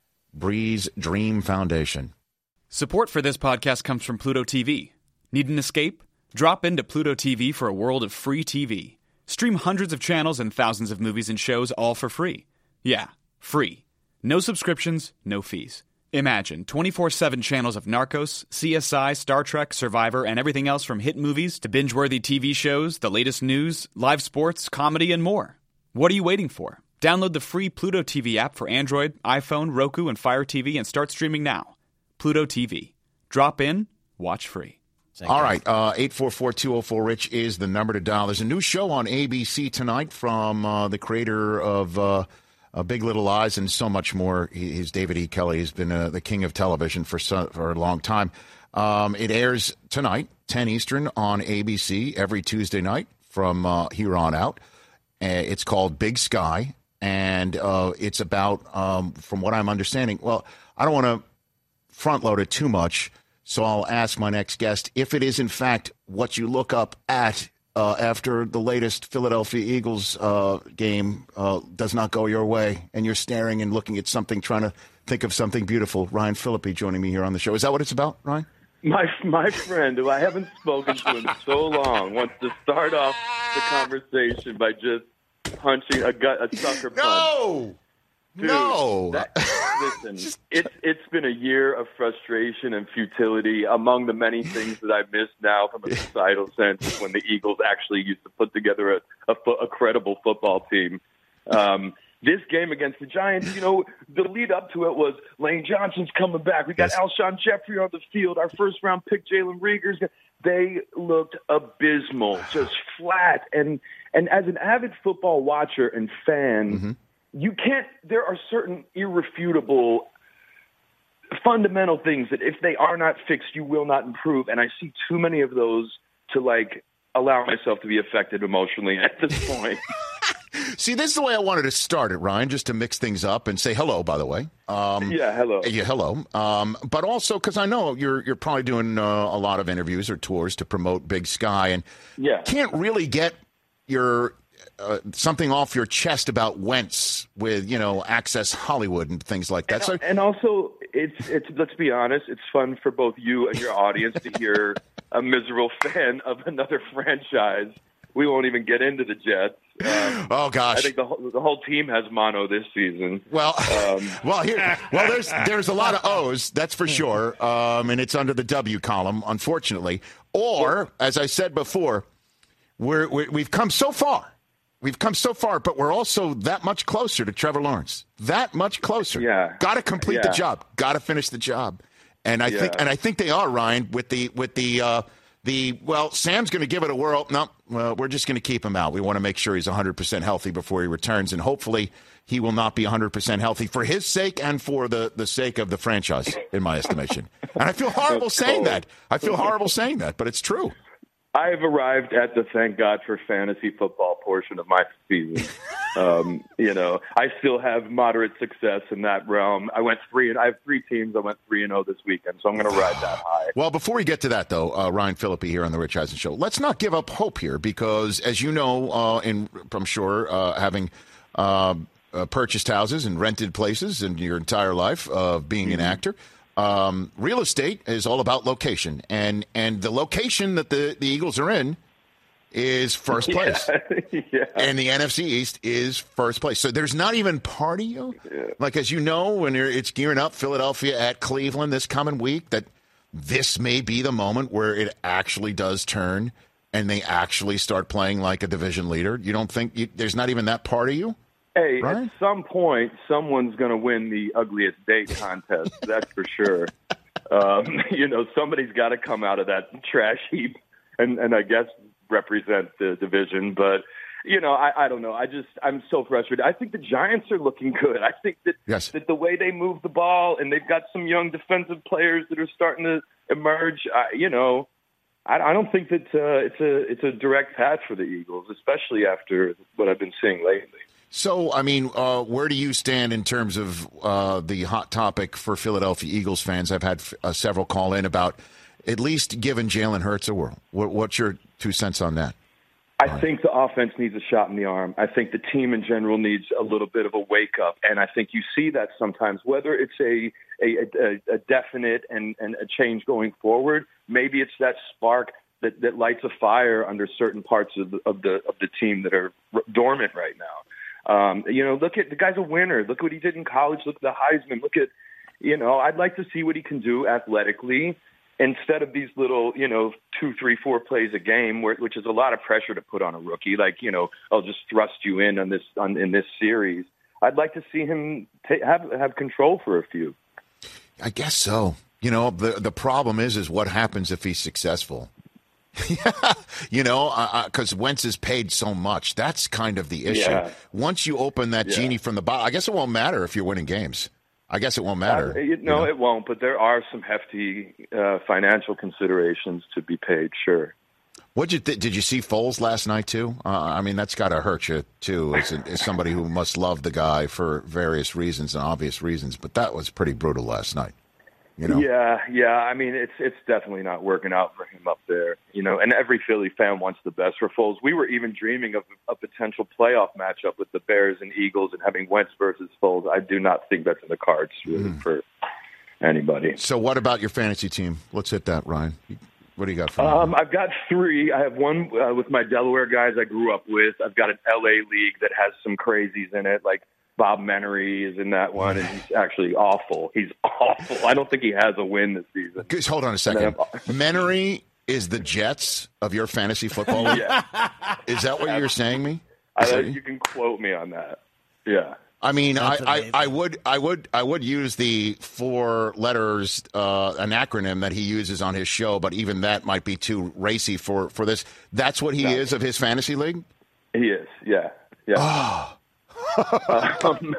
Brees Dream Foundation. Support for this podcast comes from Pluto T V. Need an escape? Drop into Pluto T V for a world of free T V. Stream hundreds of channels and thousands of movies and shows all for free. Yeah, free. No subscriptions, no fees. Imagine twenty-four seven channels of Narcos, C S I, Star Trek, Survivor, and everything else from hit movies to binge-worthy T V shows, the latest news, live sports, comedy, and more. What are you waiting for? Download the free Pluto T V app for Android, iPhone, Roku, and Fire T V and start streaming now. Pluto T V. Drop in, watch free. All right, uh, eight four four, two oh four, RICH is the number to dial. There's a new show on A B C tonight from uh, the creator of uh, uh, Big Little Lies and so much more. He, he's David E. Kelly. He's been uh, the king of television for, so, for a long time. Um, it airs tonight, ten Eastern, on A B C every Tuesday night from uh, here on out. Uh, it's called Big Sky, and uh, it's about, um, from what I'm understanding, well, I don't want to front load it too much. So I'll ask my next guest if it is, in fact, what you look up at uh, after the latest Philadelphia Eagles uh, game uh, does not go your way, and you're staring and looking at something, trying to think of something beautiful. Ryan Phillippe joining me here on the show. Is that what it's about, Ryan? My my friend, who I haven't spoken to in so long, wants to start off the conversation by just punching a gut, a sucker punch. No! Dude, no! That, listen, it's it's been a year of frustration and futility among the many things that I miss now from a societal sense when the Eagles actually used to put together a, a, fo- a credible football team. Um, this game against the Giants, you know, the lead up to it was Lane Johnson's coming back. We got Yes. Alshon Jeffrey on the field. Our first round pick, Jalen Reagor's. They looked abysmal, just flat. And and as an avid football watcher and fan, Mm-hmm. you can't – there are certain irrefutable fundamental things that if they are not fixed, you will not improve. And I see too many of those to, like, allow myself to be affected emotionally at this point. See, this is the way I wanted to start it, Ryan, just to mix things up and say hello, by the way. Um, yeah, hello. Yeah, hello. Um, but also because I know you're you're probably doing uh, a lot of interviews or tours to promote Big Sky, and Yeah. can't really get your uh, something off your chest about Wentz with, you know, Access Hollywood and things like that. So, And, and also, it's it's let's be honest, it's fun for both you and your audience to hear a miserable fan of another franchise. We won't even get into the Jets. Um, oh gosh, I think the whole, the whole team has mono this season. Well, um, well, here, well, there's there's a lot of O's, that's for sure, um, and it's under the W column, unfortunately. Or, as I said before, we're, we're we've come so far. We've come so far, but we're also that much closer to Trevor Lawrence. That much closer. Yeah. Got to complete Yeah. the job. Got to finish the job. And I Yeah. think, and I think they are, Ryan, with the with the uh, the, well, Sam's going to give it a whirl. No, well, we're just going to keep him out. We want to make sure he's one hundred percent healthy before he returns, and hopefully he will not be one hundred percent healthy for his sake and for the, the sake of the franchise, in my estimation. And I feel horrible saying that. I feel horrible saying that, but it's true. I have arrived at the thank God for fantasy football portion of my season. um, you know, I still have moderate success in that realm. I went three, and I have three teams. I went three and zero this weekend, so I'm going to ride that high. Well, before we get to that, though, uh, Ryan Phillippe here on the Rich Eisen Show. Let's not give up hope here, because as you know, uh, in I'm sure uh, having uh, uh, purchased houses and rented places in your entire life of uh, being mm-hmm. an actor. Um, real estate is all about location, and, and the location that the, the Eagles are in is first place. Yeah. yeah. And the N F C East is first place. So there's not even part of you, yeah. like as you know, when you're, it's gearing up, Philadelphia at Cleveland this coming week, that this may be the moment where it actually does turn and they actually start playing like a division leader. You don't think you, there's not even that part of you? Hey, right? At some point, someone's going to win the ugliest date contest. That's for sure. Um, you know, somebody's got to come out of that trash heap and, and I guess represent the division. But, you know, I, I don't know. I just I'm so frustrated. I think the Giants are looking good. I think that, yes. that the way they move the ball, and they've got some young defensive players that are starting to emerge, I, you know, I, I don't think that uh, it's a it's a direct path for the Eagles, especially after what I've been seeing lately. So, I mean, uh, where do you stand in terms of uh, the hot topic for Philadelphia Eagles fans? I've had uh, several call in about at least giving Jalen Hurts a whirl. What, what's your two cents on that? I think the offense needs a shot in the arm. I think the team in general needs a little bit of a wake-up, and I think you see that sometimes, whether it's a a, a, a definite and, and a change going forward. Maybe it's that spark that, that lights a fire under certain parts of the, of the of the team that are r- dormant right now. Um, you know, look at the guy's a winner. Look what he did in college. Look at the Heisman. Look at, you know, I'd like to see what he can do athletically instead of these little, you know, two, three, four plays a game, where, which is a lot of pressure to put on a rookie. Like, you know, I'll just thrust you in on this on, in this series. I'd like to see him ta- have have control for a few. I guess so. You know, the the problem is, is what happens if he's successful. Yeah, you know, because uh, Wentz is paid so much. That's kind of the issue. Yeah. Once you open that yeah. genie from the bottom, I guess it won't matter if you're winning games. I guess it won't matter. Uh, you, no, you know? It won't. But there are some hefty uh, financial considerations to be paid. Sure. What you th- did you see Foles last night too? Uh, I mean, that's got to hurt you too, as, a, as somebody who must love the guy for various reasons and obvious reasons. But that was pretty brutal last night. You know? Yeah, yeah. I mean, it's it's definitely not working out for him up there. You know, and every Philly fan wants the best for Foles. We were even dreaming of a potential playoff matchup with the Bears and Eagles and having Wentz versus Foles. I do not think that's in the cards really mm. for anybody. So, what about your fantasy team? Let's hit that, Ryan. What do you got for um, I've got three. I have one uh, with my Delaware guys I grew up with. I've got an L A league that has some crazies in it, like Bob Menery is in that one, and he's actually awful. He's awful. I don't think he has a win this season. Just hold on a second. Menery is the Jets of your fantasy football league? Yeah. Is that what you're saying me? I, that, you can quote me on that. Yeah. I mean, I, I, I would, I would, I would use the four letters, uh, an acronym that he uses on his show, but even that might be too racy for, for this. That's what he no. is of his fantasy league? He is, yeah, yeah. Oh. um,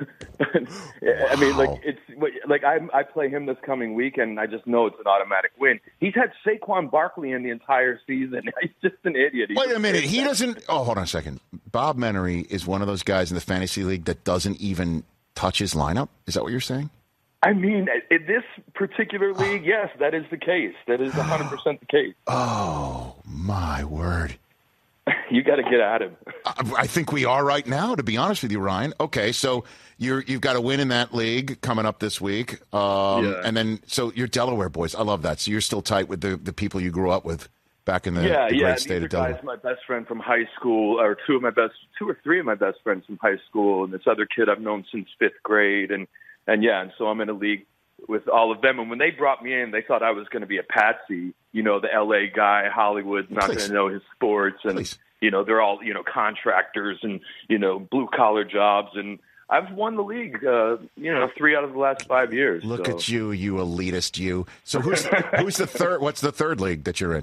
I mean, like it's like I I play him this coming week, and I just know it's an automatic win. He's had Saquon Barkley in the entire season. He's just an idiot. He's Wait a minute, he doesn't. Oh, hold on a second. Bob Menery is one of those guys in the fantasy league that doesn't even touch his lineup. Is that what you're saying? I mean, in this particular league, yes, that is the case. That is one hundred percent the case. Oh my word. You got to get at him. I think we are right now, to be honest with you, Ryan. Okay, so you're, you've got a win in that league coming up this week. Um, yeah. And then, so you're Delaware boys. I love that. So you're still tight with the, the people you grew up with back in the, yeah, the yeah. great state of Delaware. Guys, my best friend from high school, or two of my best, two or three of my best friends from high school, and this other kid I've known since fifth grade. And, and yeah, and so I'm in a league with all of them. And when they brought me in, they thought I was going to be a patsy, you know, the L A guy, Hollywood, not going to know his sports. And, Please. You know, they're all, you know, contractors and, you know, blue-collar jobs. And I've won the league, uh, you know, three out of the last five years. Look so. at you, you elitist you. So who's who's the third? What's the third league that you're in?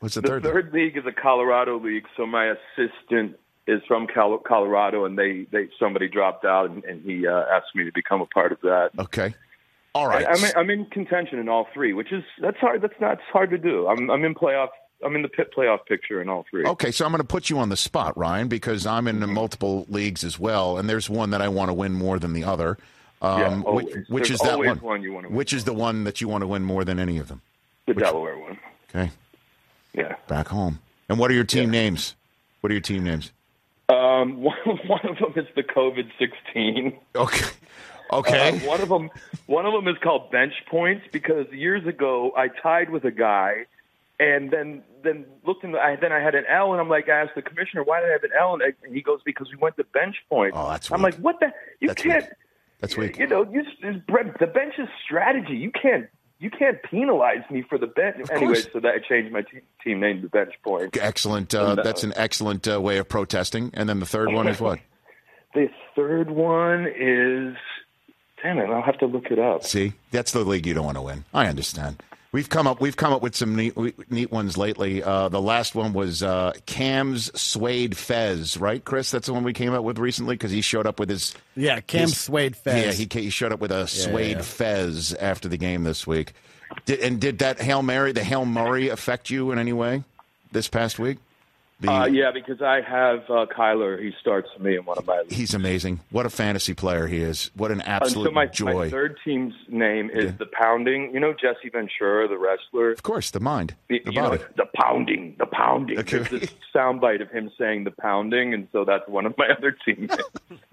What's the, the third? third league is a Colorado league, so my assistant is from Cal- Colorado, and they, they somebody dropped out, and, and he uh, asked me to become a part of that. Okay. All right. I, I'm, in, I'm in contention in all three, which is that's hard. That's not it's hard to do. I'm, I'm in playoff. I'm in the pit playoff picture in all three. Okay, so I'm going to put you on the spot, Ryan, because I'm in multiple leagues as well, and there's one that I want to win more than the other. Um, yeah, always. Which, which There's is that always one? one you want to win. Which is the one that you want to win more than any of them? The which, Delaware one. Okay. Yeah. Back home. And what are your team yeah. names? What are your team names? Um, one, one of them is the COVID sixteen. Okay. Okay. Uh, one of them, one of them is called bench points because years ago I tied with a guy, and then then looked in the, I, then I had an L, and I'm like, I asked the commissioner, why did I have an L? And, I, and he goes, because we went to bench points. Oh, that's. I'm weak. like, what the? You that's can't. Weak. That's weak. You know, you, the bench is strategy. You can't. You can't penalize me for the bench. Of anyway, course. so that I changed my te- team name to bench points. Excellent. Uh, and, uh, that's an excellent uh, way of protesting. And then the third one is what? The third one is. Damn it! I'll have to look it up. See, that's the league you don't want to win. I understand. We've come up. We've come up with some neat, neat ones lately. Uh, the last one was uh, Cam's Suede Fez, right, Chris? That's the one we came up with recently because he showed up with his yeah, Cam's his, Suede Fez. Yeah, he, he showed up with a yeah, Suede yeah. Fez after the game this week. Did, and did that Hail Mary, the Hail Murray, affect you in any way this past week? The, uh, yeah, because I have uh, Kyler. He starts me in one of my leagues. He's amazing. What a fantasy player he is. What an absolute and so my, joy. my third team's name is yeah. The Pounding. You know Jesse Ventura, the wrestler? Of course, the mind. The, the you body. know, the Pounding, the Pounding. Okay. There's this soundbite of him saying the Pounding, and so that's one of my other teammates.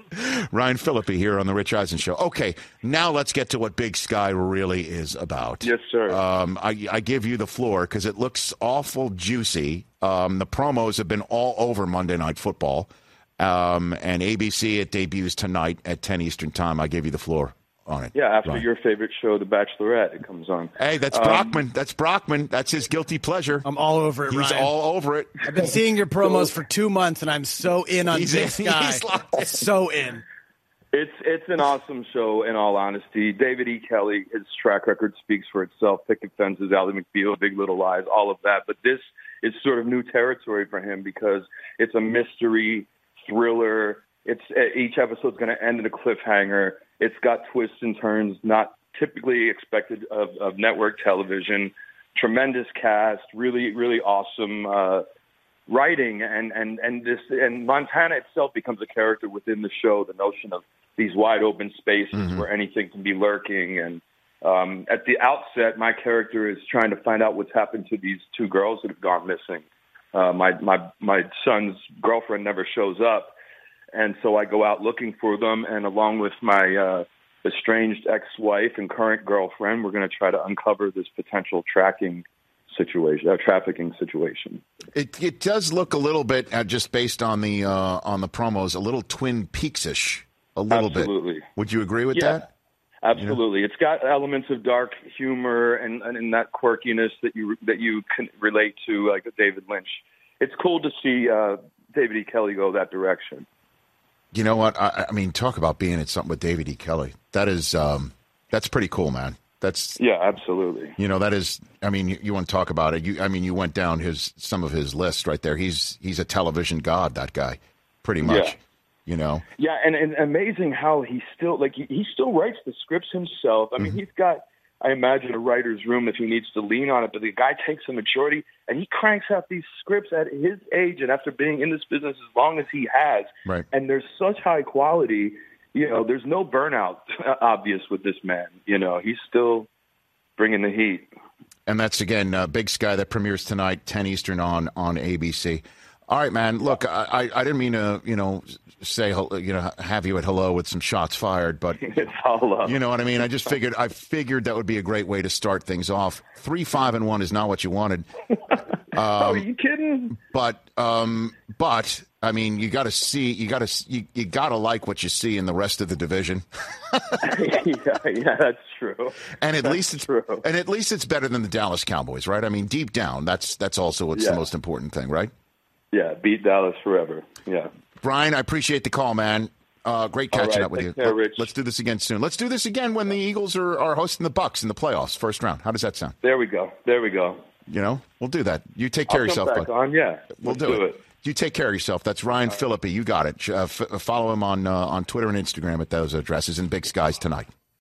Ryan Phillippe here on the Rich Eisen Show. Okay, now let's get to what Big Sky really is about. Yes, sir. Um, I, I give you the floor because it looks awful juicy. Um, the promos have been all over Monday Night Football. Um, and A B C, it debuts tonight at ten Eastern Time. I give you the floor on it. Yeah, after Ryan. your favorite show, The Bachelorette, it comes on. Hey, that's um, Brockman. That's Brockman. That's his guilty pleasure. I'm all over it, He's Ryan. all over it. I've been seeing your promos for two months, and I'm so in on He's Big in. Sky. He's locked in. So in. It's it's an awesome show, in all honesty. David E. Kelly, his track record speaks for itself. Picket Fences, Ally McBeal, Big Little Lies, all of that. But this is sort of new territory for him because it's a mystery thriller. It's each episode's going to end in a cliffhanger. It's got twists and turns not typically expected of, of network television. Tremendous cast, really really awesome uh, writing, and and and this and Montana itself becomes a character within the show. The notion of these wide open spaces mm-hmm. where anything can be lurking, and um, at the outset, my character is trying to find out what's happened to these two girls that have gone missing. Uh, my my my son's girlfriend never shows up, and so I go out looking for them, and along with my uh, estranged ex-wife and current girlfriend, we're going to try to uncover this potential tracking situation, uh, trafficking situation. It it does look a little bit, uh, just based on the uh, on the promos, a little Twin Peaks-ish, a little Absolutely. bit. Would you agree with yeah, that? Absolutely. Yeah. It's got elements of dark humor and, and, and that quirkiness that you that you can relate to, like David Lynch. It's cool to see uh, David E. Kelly go that direction. You know what? I, I mean, talk about being in something with David E. Kelly. That is, um, that's pretty cool, man. That's yeah, absolutely. You know, that is. I mean, you, you want to talk about it? You, I mean, you went down his some of his list right there. He's he's a television god. That guy, pretty much. Yeah. You know. Yeah, and, and amazing how he still like he, he still writes the scripts himself. I mean, mm-hmm. he's got, I imagine, a writer's room if he needs to lean on it. But the guy takes a majority, and he cranks out these scripts at his age and after being in this business as long as he has. Right. And there's such high quality. You know, there's no burnout obvious with this man. You know, he's still bringing the heat. And that's, again, uh, Big Sky that premieres tonight, ten Eastern on, on A B C. All right, man. Look, I, I didn't mean to, you know, say, you know, have you at hello with some shots fired, but it's all up. You know what I mean? I just figured, I figured that would be a great way to start things off. Three, five, and one is not what you wanted. Um, oh, are you kidding? But, um, but I mean, you got to see, you got to, you, you got to like what you see in the rest of the division. yeah, yeah, that's true. And at that's least it's true. And at least it's better than the Dallas Cowboys, right? I mean, deep down, that's that's also what's yeah. the most important thing, right? Yeah, beat Dallas forever. Yeah. Brian, I appreciate the call, man. Uh, great catching right, up with you. Care, Rich. Let's do this again soon. Let's do this again when the Eagles are, are hosting the Bucs in the playoffs, first round. How does that sound? There we go. There we go. You know, we'll do that. You take care I'll of yourself. come back bud. on, yeah. We'll Let's do, do it. it. You take care of yourself. That's Ryan Phillippe. You got it. Uh, f- follow him on uh, on Twitter and Instagram at those addresses. And Big Skies tonight.